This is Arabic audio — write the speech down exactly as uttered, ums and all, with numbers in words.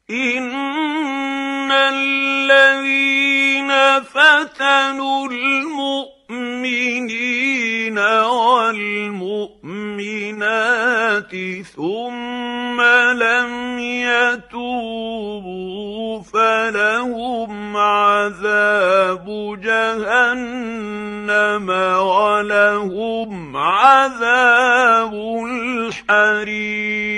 إن الذين فتنوا المؤمنين والمؤمنات ثم لم يتوبوا فلهم عذاب جهنم ولهم عذاب الحريق.